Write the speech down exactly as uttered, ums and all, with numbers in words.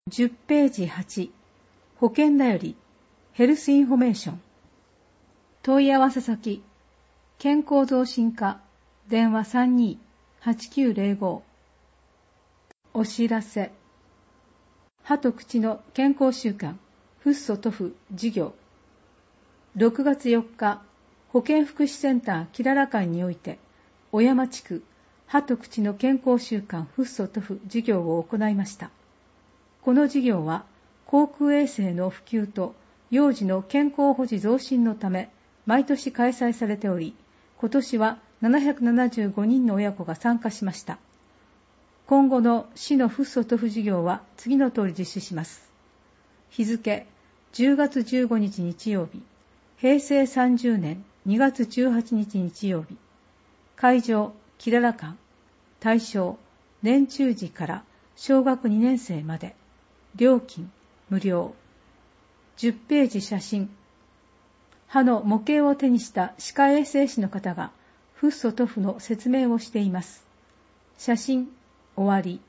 じゅっページはち、保険だより、ヘルスインフォメーション。問い合わせ先、健康増進課、電話 さんにーはちきゅうゼロご。お知らせ。歯と口の健康習慣、フッ素塗布事業。ろくがつよっか、保健福祉センターキララ館において、小山地区歯と口の健康習慣フッ素塗布事業を行いました。この事業は、口腔衛生の普及と幼児の健康保持増進のため、毎年開催されており、今年はななひゃくななじゅうごにんの親子が参加しました。今後の市のフッ素塗布事業は次の通り実施します。日付、じゅうがつじゅうごにち日曜日、へいせいさんじゅうねんにがつじゅうはちにち日曜日。会場、キララ館。対象、年中児から小学にねんせいまで。料金、無料。じゅっページ写真。歯の模型を手にした歯科衛生士の方がフッ素塗布の説明をしています。写真、終わり。